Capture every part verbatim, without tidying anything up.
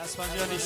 اسفندیانیش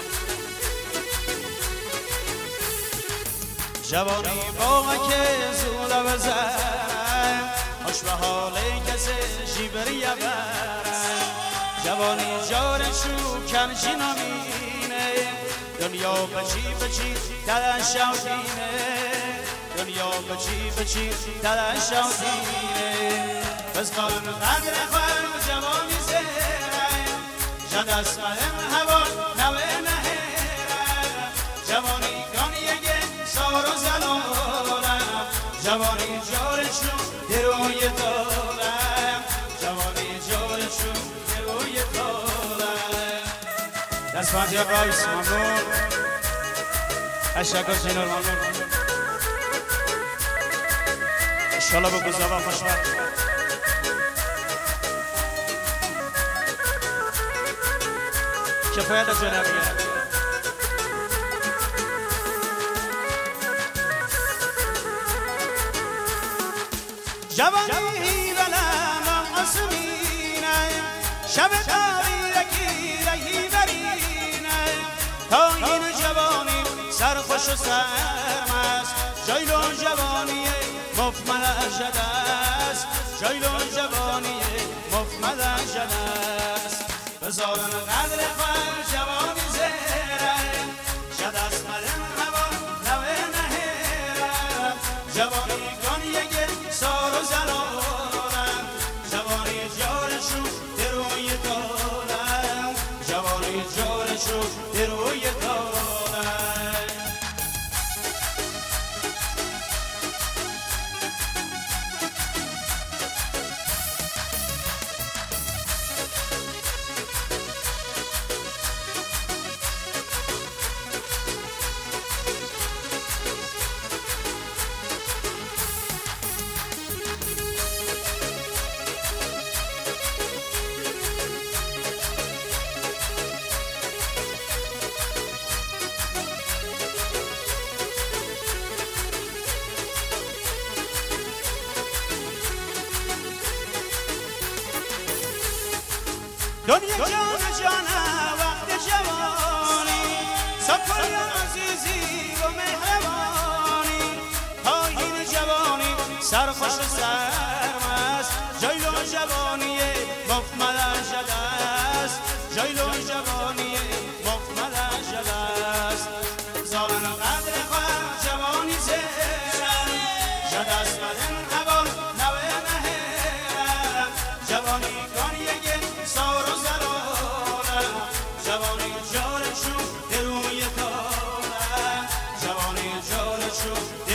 جوانی باقی که زوده بزن خوش به حال کسی جیبری برن جوانی جارشو کنشی نمینه دنیا بچی بچی تلاشاو دینه دنیا بچی بچی تلاشاو دینه بس قلم قدر خواهر جوانی زیره جد اسمهم هوا نوه نهیره جوانی کانیگه سار و زلالم جوانی جارشو دروی دارم جوانی جارشو دروی دارم دستمندی رایس ممنون تشکر جنرال ممنون انشالله به گذابا خوشبخت کفایت جنبیه جوانی بلم آسمینه شب تاریکی رهی برینه تا این جوانی سرخوش و سرمست جایلون جوانی مفمل شده است جایلون جوانی مفمل شده است بزارن قدر خواهر جوانی زیره شد از ملم هوا نوه نهیره جوانی کانیگه سار و زلالم جوانی جارشو دروی دارم جوانی جارشو دروی دارم دنیا جان جانه وقت جوانی سفر عزیزی و مهربانی تا این جوانی سرخوش و سرمست جایلون جوانی مفمل شده است جایلون جوانی مفمل شده است زارن قدر خواهر جوانی زیرم شد از بدن هوا نوه نهیرم جوانی کانیگه سار و زلالم جوانی جارشو دروی دارم جوانی جارشو